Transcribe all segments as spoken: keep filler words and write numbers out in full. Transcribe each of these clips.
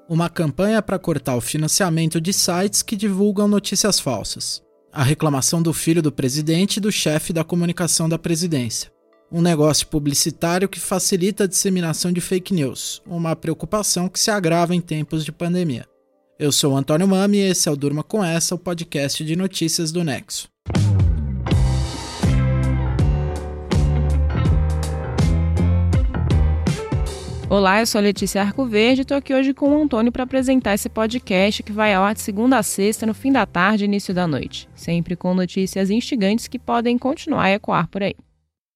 Uma campanha para cortar o financiamento de sites que divulgam notícias falsas. A reclamação do filho do presidente e do chefe da comunicação da presidência. Um negócio publicitário que facilita a disseminação de fake news, uma preocupação que se agrava em tempos de pandemia. Eu sou o Antônio Mami e esse é o Durma Com Essa, o podcast de notícias do Nexo. Olá, eu sou a Letícia Arcoverde e estou aqui hoje com o Antônio para apresentar esse podcast que vai ao ar de segunda a sexta, no fim da tarde e início da noite. Sempre com notícias instigantes que podem continuar a ecoar por aí.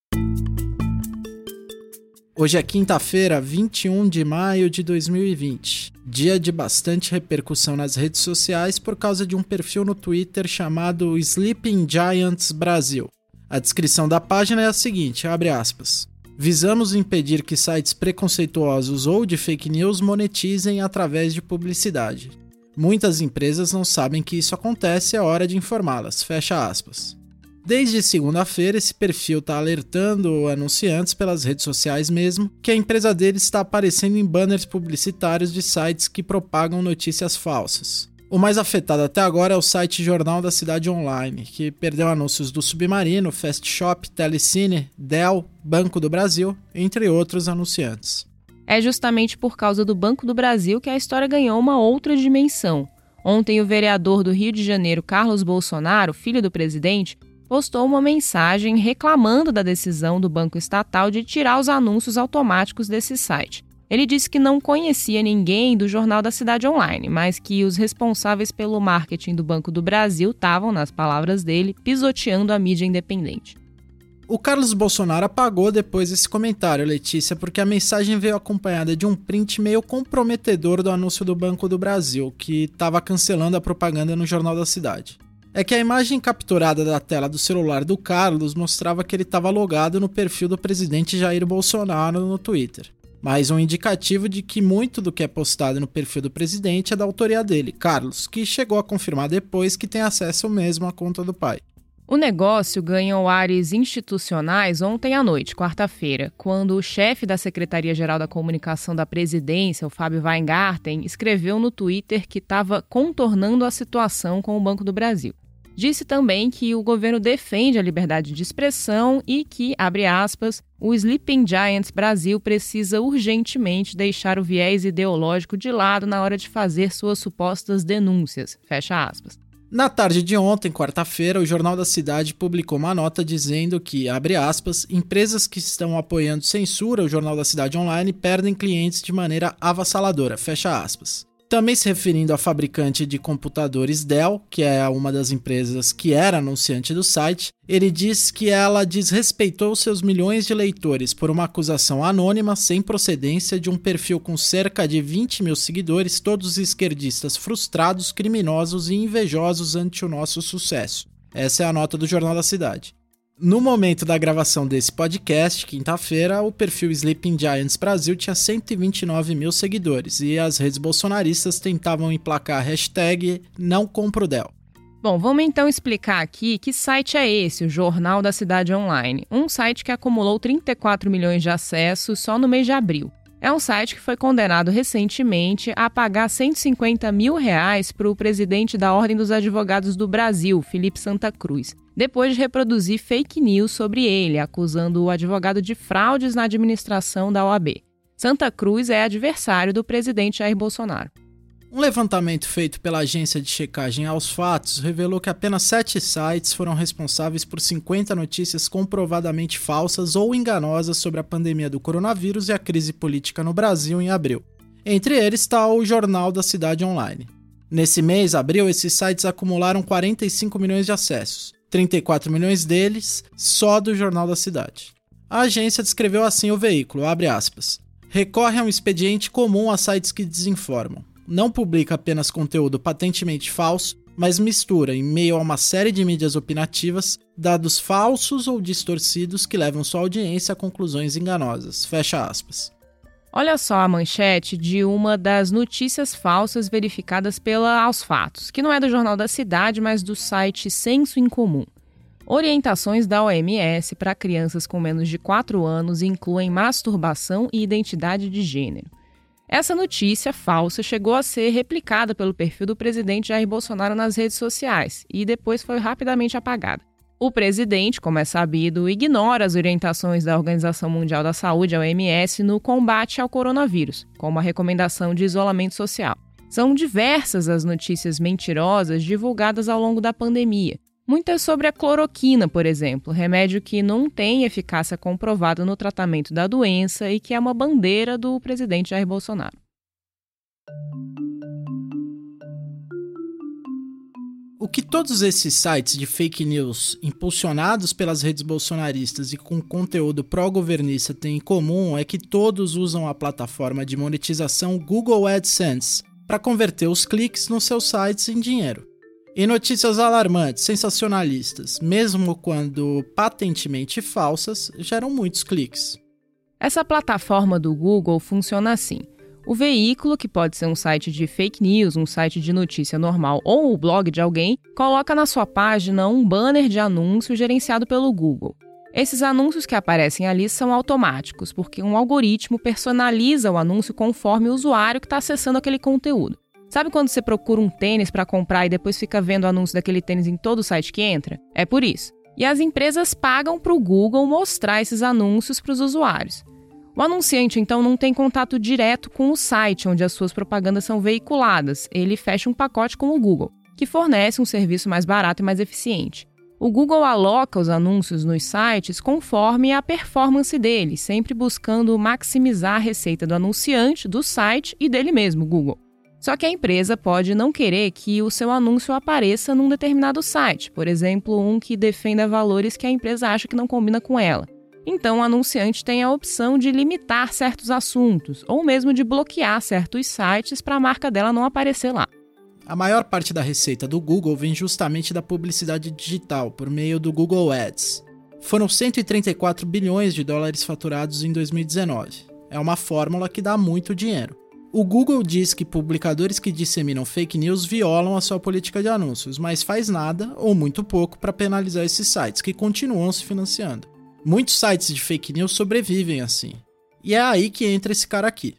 Hoje é quinta-feira, vinte e um de maio de dois mil e vinte. Dia de bastante repercussão nas redes sociais por causa de um perfil no Twitter chamado Sleeping Giants Brasil. A descrição da página é a seguinte, abre aspas. Visamos impedir que sites preconceituosos ou de fake news monetizem através de publicidade. Muitas empresas não sabem que isso acontece e é hora de informá-las, fecha aspas. Desde segunda-feira, esse perfil está alertando anunciantes pelas redes sociais mesmo que a empresa deles está aparecendo em banners publicitários de sites que propagam notícias falsas. O mais afetado até agora é o site Jornal da Cidade Online, que perdeu anúncios do Submarino, Fast Shop, Telecine, Dell, Banco do Brasil, entre outros anunciantes. É justamente por causa do Banco do Brasil que a história ganhou uma outra dimensão. Ontem, o vereador do Rio de Janeiro, Carlos Bolsonaro, filho do presidente, postou uma mensagem reclamando da decisão do Banco Estatal de tirar os anúncios automáticos desse site. Ele disse que não conhecia ninguém do Jornal da Cidade Online, mas que os responsáveis pelo marketing do Banco do Brasil estavam, nas palavras dele, pisoteando a mídia independente. O Carlos Bolsonaro apagou depois esse comentário, Letícia, porque a mensagem veio acompanhada de um print meio comprometedor do anúncio do Banco do Brasil, que estava cancelando a propaganda no Jornal da Cidade. É que a imagem capturada da tela do celular do Carlos mostrava que ele estava logado no perfil do presidente Jair Bolsonaro no Twitter. Mais um indicativo de que muito do que é postado no perfil do presidente é da autoria dele, Carlos, que chegou a confirmar depois que tem acesso mesmo à conta do pai. O negócio ganhou ares institucionais ontem à noite, quarta-feira, quando o chefe da Secretaria-Geral da Comunicação da Presidência, o Fábio Weingarten, escreveu no Twitter que estava contornando a situação com o Banco do Brasil. Disse também que o governo defende a liberdade de expressão e que, abre aspas, o Sleeping Giants Brasil precisa urgentemente deixar o viés ideológico de lado na hora de fazer suas supostas denúncias, fecha aspas. Na tarde de ontem, quarta-feira, o Jornal da Cidade publicou uma nota dizendo que, abre aspas, empresas que estão apoiando censura o Jornal da Cidade Online perdem clientes de maneira avassaladora, fecha aspas. Também se referindo à fabricante de computadores Dell, que é uma das empresas que era anunciante do site, ele diz que ela desrespeitou seus milhões de leitores por uma acusação anônima sem procedência de um perfil com cerca de vinte mil seguidores, todos esquerdistas frustrados, criminosos e invejosos ante o nosso sucesso. Essa é a nota do Jornal da Cidade. No momento da gravação desse podcast, quinta-feira, o perfil Sleeping Giants Brasil tinha cento e vinte e nove mil seguidores e as redes bolsonaristas tentavam emplacar a hashtag não compro Dell. Bom, vamos então explicar aqui que site é esse, o Jornal da Cidade Online. Um site que acumulou trinta e quatro milhões de acessos só no mês de abril. É um site que foi condenado recentemente a pagar cento e cinquenta mil reais para o presidente da Ordem dos Advogados do Brasil, Felipe Santa Cruz, depois de reproduzir fake news sobre ele, acusando o advogado de fraudes na administração da O A B. Santa Cruz é adversário do presidente Jair Bolsonaro. Um levantamento feito pela agência de checagem Aos Fatos revelou que apenas sete sites foram responsáveis por cinquenta notícias comprovadamente falsas ou enganosas sobre a pandemia do coronavírus e a crise política no Brasil em abril. Entre eles está o Jornal da Cidade Online. Nesse mês, abril, esses sites acumularam quarenta e cinco milhões de acessos, trinta e quatro milhões deles só do Jornal da Cidade. A agência descreveu assim o veículo, abre aspas, recorre a um expediente comum a sites que desinformam. Não publica apenas conteúdo patentemente falso, mas mistura, em meio a uma série de mídias opinativas, dados falsos ou distorcidos que levam sua audiência a conclusões enganosas. Fecha aspas. Olha só a manchete de uma das notícias falsas verificadas pela Aos Fatos, que não é do Jornal da Cidade, mas do site Senso em Comum. Orientações da O M S para crianças com menos de quatro anos incluem masturbação e identidade de gênero. Essa notícia falsa chegou a ser replicada pelo perfil do presidente Jair Bolsonaro nas redes sociais e depois foi rapidamente apagada. O presidente, como é sabido, ignora as orientações da Organização Mundial da Saúde, a O M S, no combate ao coronavírus, como a recomendação de isolamento social. São diversas as notícias mentirosas divulgadas ao longo da pandemia. Muitas sobre a cloroquina, por exemplo, remédio que não tem eficácia comprovada no tratamento da doença e que é uma bandeira do presidente Jair Bolsonaro. O que todos esses sites de fake news, impulsionados pelas redes bolsonaristas e com conteúdo pró-governista têm em comum é que todos usam a plataforma de monetização Google AdSense para converter os cliques nos seus sites em dinheiro. E notícias alarmantes, sensacionalistas, mesmo quando patentemente falsas, geram muitos cliques. Essa plataforma do Google funciona assim. O veículo, que pode ser um site de fake news, um site de notícia normal ou o blog de alguém, coloca na sua página um banner de anúncio gerenciado pelo Google. Esses anúncios que aparecem ali são automáticos, porque um algoritmo personaliza o anúncio conforme o usuário que está acessando aquele conteúdo. Sabe quando você procura um tênis para comprar e depois fica vendo o anúncio daquele tênis em todo o site que entra? É por isso. E as empresas pagam para o Google mostrar esses anúncios para os usuários. O anunciante, então, não tem contato direto com o site onde as suas propagandas são veiculadas. Ele fecha um pacote com o Google, que fornece um serviço mais barato e mais eficiente. O Google aloca os anúncios nos sites conforme a performance dele, sempre buscando maximizar a receita do anunciante, do site e dele mesmo, Google. Só que a empresa pode não querer que o seu anúncio apareça num determinado site, por exemplo, um que defenda valores que a empresa acha que não combina com ela. Então, o anunciante tem a opção de limitar certos assuntos, ou mesmo de bloquear certos sites para a marca dela não aparecer lá. A maior parte da receita do Google vem justamente da publicidade digital, por meio do Google Ads. Foram cento e trinta e quatro bilhões de dólares faturados em dois mil e dezenove. É uma fórmula que dá muito dinheiro. O Google diz que publicadores que disseminam fake news violam a sua política de anúncios, mas faz nada, ou muito pouco, para penalizar esses sites, que continuam se financiando. Muitos sites de fake news sobrevivem assim. E é aí que entra esse cara aqui.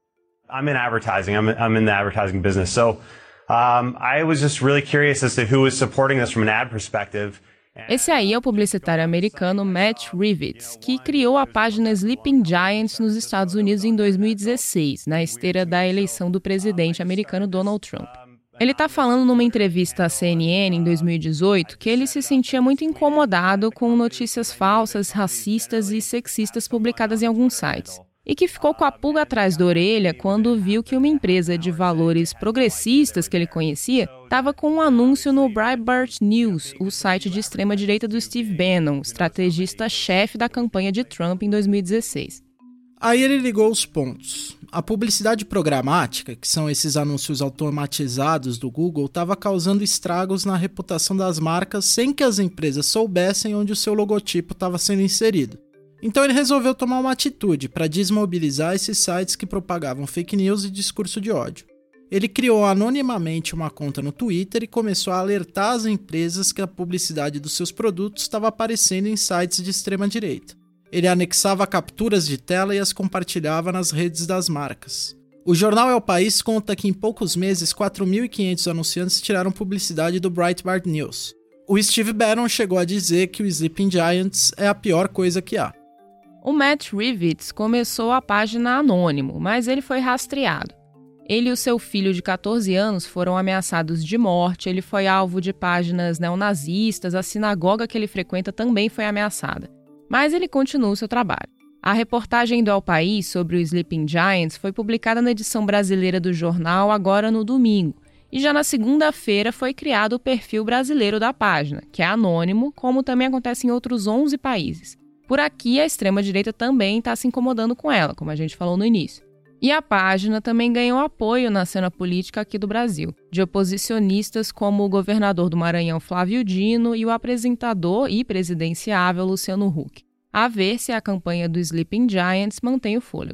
I'm in advertising. I'm, I'm in the advertising business. So um, I was just really curious as to who was supporting this from an ad perspective. Esse aí é o publicitário americano Matt Rivets, que criou a página Sleeping Giants nos Estados Unidos em dois mil e dezesseis, na esteira da eleição do presidente americano Donald Trump. Ele está falando numa entrevista à C N N em dois mil e dezoito que ele se sentia muito incomodado com notícias falsas, racistas e sexistas publicadas em alguns sites. E que ficou com a pulga atrás da orelha quando viu que uma empresa de valores progressistas que ele conhecia estava com um anúncio no Breitbart News, o site de extrema-direita do Steve Bannon, estrategista-chefe da campanha de Trump em dois mil e dezesseis. Aí ele ligou os pontos. A publicidade programática, que são esses anúncios automatizados do Google, estava causando estragos na reputação das marcas sem que as empresas soubessem onde o seu logotipo estava sendo inserido. Então ele resolveu tomar uma atitude para desmobilizar esses sites que propagavam fake news e discurso de ódio. Ele criou anonimamente uma conta no Twitter e começou a alertar as empresas que a publicidade dos seus produtos estava aparecendo em sites de extrema-direita. Ele anexava capturas de tela e as compartilhava nas redes das marcas. O jornal El País conta que em poucos meses quatro mil e quinhentos anunciantes tiraram publicidade do Breitbart News. O Steve Bannon chegou a dizer que o Sleeping Giants é a pior coisa que há. O Matt Rivets começou a página anônimo, mas ele foi rastreado. Ele e o seu filho de catorze anos foram ameaçados de morte, ele foi alvo de páginas neonazistas, a sinagoga que ele frequenta também foi ameaçada. Mas ele continua o seu trabalho. A reportagem do El País sobre o Sleeping Giants foi publicada na edição brasileira do jornal agora no domingo, e já na segunda-feira foi criado o perfil brasileiro da página, que é anônimo, como também acontece em outros onze países. Por aqui, a extrema-direita também está se incomodando com ela, como a gente falou no início. E a página também ganhou apoio na cena política aqui do Brasil, de oposicionistas como o governador do Maranhão, Flávio Dino, e o apresentador e presidenciável Luciano Huck. A ver se a campanha do Sleeping Giants mantém o fôlego.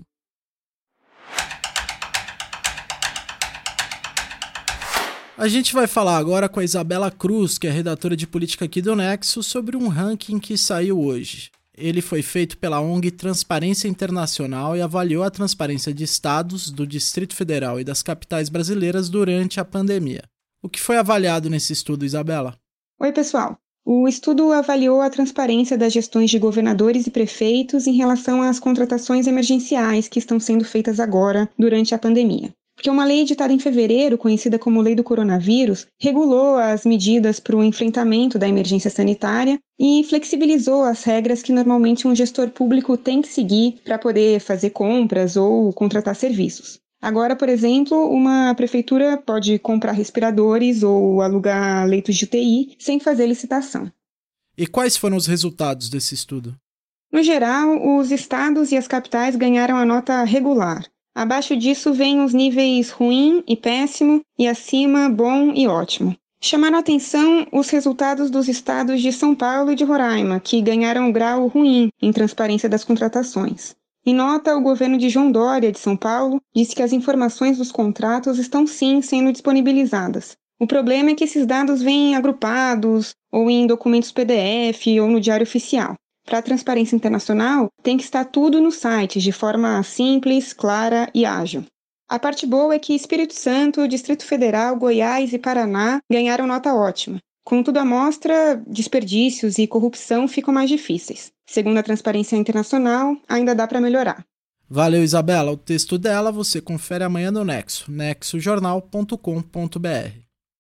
A gente vai falar agora com a Isabela Cruz, que é redatora de política aqui do Nexo, sobre um ranking que saiu hoje. Ele foi feito pela O N G Transparência Internacional e avaliou a transparência de estados, do Distrito Federal e das capitais brasileiras durante a pandemia. O que foi avaliado nesse estudo, Isabela? Oi, pessoal. O estudo avaliou a transparência das gestões de governadores e prefeitos em relação às contratações emergenciais que estão sendo feitas agora, durante a pandemia. Porque uma lei editada em fevereiro, conhecida como Lei do Coronavírus, regulou as medidas para o enfrentamento da emergência sanitária e flexibilizou as regras que normalmente um gestor público tem que seguir para poder fazer compras ou contratar serviços. Agora, por exemplo, uma prefeitura pode comprar respiradores ou alugar leitos de U T I sem fazer licitação. E quais foram os resultados desse estudo? No geral, os estados e as capitais ganharam a nota regular. Abaixo disso vêm os níveis ruim e péssimo, e acima bom e ótimo. Chamaram a atenção os resultados dos estados de São Paulo e de Roraima, que ganharam o grau ruim em transparência das contratações. Em nota, o governo de João Dória, de São Paulo, disse que as informações dos contratos estão sim sendo disponibilizadas. O problema é que esses dados vêm agrupados, ou em documentos P D F, ou no Diário Oficial. Para a Transparência Internacional, tem que estar tudo no site, de forma simples, clara e ágil. A parte boa é que Espírito Santo, Distrito Federal, Goiás e Paraná ganharam nota ótima. Contudo, a amostra, desperdícios e corrupção ficam mais difíceis. Segundo a Transparência Internacional, ainda dá para melhorar. Valeu, Isabela. O texto dela você confere amanhã no Nexo, nexo jornal ponto com ponto b r.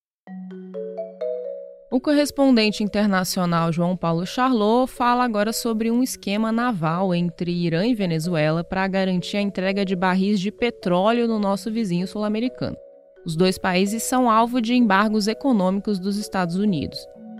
O correspondente internacional João Paulo Charlot fala agora sobre um esquema naval entre Irã e Venezuela para garantir a entrega de barris de petróleo no nosso vizinho sul-americano. Os dois países são alvo de embargos econômicos dos Estados Unidos.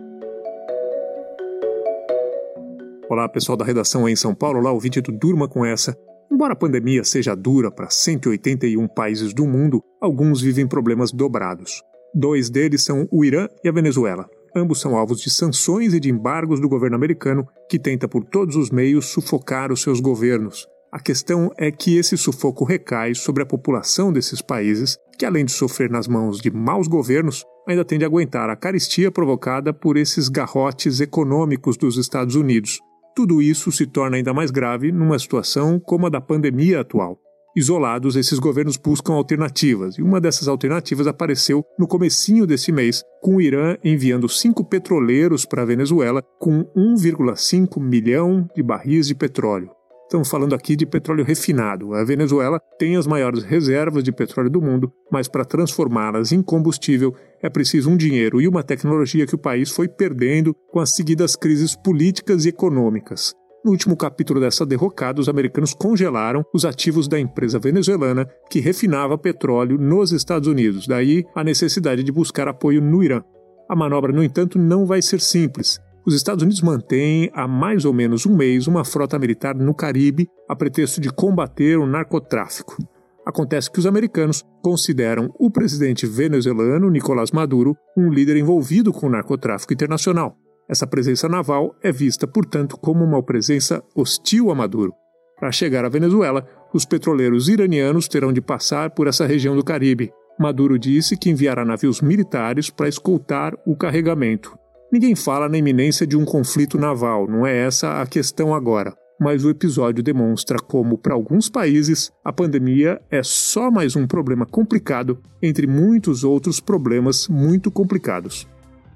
Olá, pessoal da redação aí em São Paulo. Olá, ouvinte do Durma com Essa. Embora a pandemia seja dura para cento e oitenta e um países do mundo, alguns vivem problemas dobrados. Dois deles são o Irã e a Venezuela. Ambos são alvos de sanções e de embargos do governo americano, que tenta por todos os meios sufocar os seus governos. A questão é que esse sufoco recai sobre a população desses países, que além de sofrer nas mãos de maus governos, ainda tem de aguentar a carestia provocada por esses garrotes econômicos dos Estados Unidos. Tudo isso se torna ainda mais grave numa situação como a da pandemia atual. Isolados, esses governos buscam alternativas, e uma dessas alternativas apareceu no comecinho desse mês, com o Irã enviando cinco petroleiros para a Venezuela com um vírgula cinco milhão de barris de petróleo. Estamos falando aqui de petróleo refinado. A Venezuela tem as maiores reservas de petróleo do mundo, mas para transformá-las em combustível é preciso um dinheiro e uma tecnologia que o país foi perdendo com as seguidas crises políticas e econômicas. No último capítulo dessa derrocada, os americanos congelaram os ativos da empresa venezuelana que refinava petróleo nos Estados Unidos. Daí a necessidade de buscar apoio no Irã. A manobra, no entanto, não vai ser simples. Os Estados Unidos mantêm há mais ou menos um mês uma frota militar no Caribe a pretexto de combater o narcotráfico. Acontece que os americanos consideram o presidente venezuelano, Nicolás Maduro, um líder envolvido com o narcotráfico internacional. Essa presença naval é vista, portanto, como uma presença hostil a Maduro. Para chegar à Venezuela, os petroleiros iranianos terão de passar por essa região do Caribe. Maduro disse que enviará navios militares para escoltar o carregamento. Ninguém fala na iminência de um conflito naval, não é essa a questão agora. Mas o episódio demonstra como, para alguns países, a pandemia é só mais um problema complicado entre muitos outros problemas muito complicados.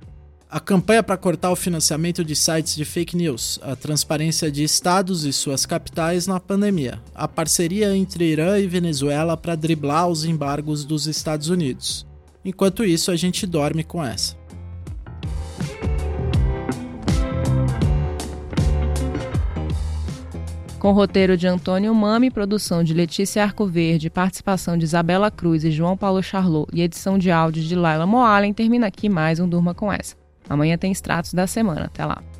A campanha para cortar o financiamento de sites de fake news, a transparência de estados e suas capitais na pandemia, a parceria entre Irã e Venezuela para driblar os embargos dos Estados Unidos. Enquanto isso, a gente dorme com essa. Com roteiro de Antônio Mami, produção de Letícia Arcoverde, participação de Isabela Cruz e João Paulo Charlot e edição de áudio de Laila Moalen, termina aqui mais um Durma com Essa. Amanhã tem extratos da semana. Até lá.